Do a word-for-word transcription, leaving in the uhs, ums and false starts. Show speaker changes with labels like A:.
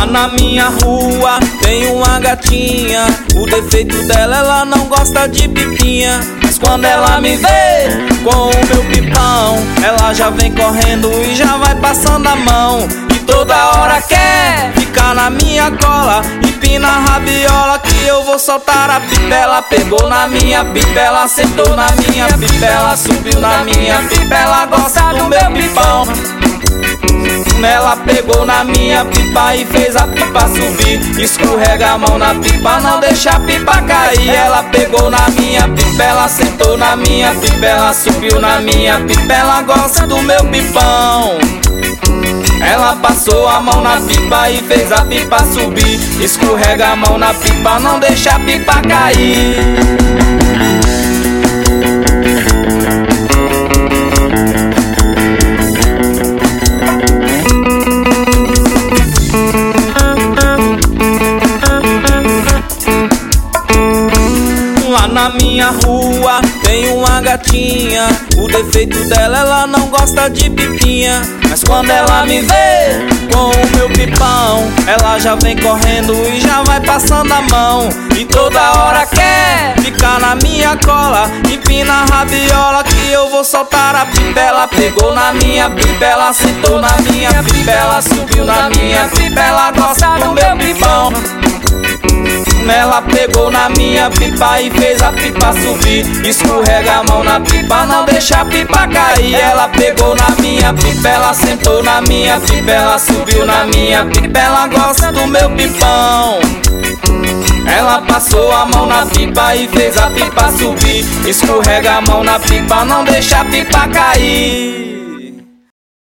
A: Lá na minha rua tem uma gatinha, o defeito dela, ela não gosta de pipinha. Mas quando ela me vê com o meu pipão, ela já vem correndo e já vai passando a mão. E toda hora quer ficar na minha cola, empina a rabiola que eu vou soltar a pipa. Ela pegou na minha pipa, ela sentou na minha pipa, ela subiu na minha pipa, ela gosta do meu pipão. Ela pegou na minha pipa e fez a pipa subir. Escorrega a mão na pipa, não deixa a pipa cair. Ela pegou na minha pipa, ela sentou na minha pipa, ela subiu na minha pipa, ela gosta do meu pipão. Ela passou a mão na pipa e fez a pipa subir. Escorrega a mão na pipa, não deixa a pipa cair. Lá na minha rua tem uma gatinha, o defeito dela, ela não gosta de pipinha. Mas quando ela me vê com o meu pipão, ela já vem correndo e já vai passando a mão. E toda hora quer ficar na minha cola, empina a rabiola que eu vou soltar a pipa. Ela pegou na minha pipa, ela sentou na minha pipa, ela subiu na minha pipa, ela gosta do meu pipão. Ela pegou na minha pipa e fez a pipa subir. Escorrega a mão na pipa, não deixa a pipa cair. Ela pegou na minha pipa, ela sentou na minha pipa, ela subiu na minha pipa, ela gosta do meu pipão. Ela passou a mão na pipa e fez a pipa subir. Escorrega a mão na pipa, não deixa a pipa cair.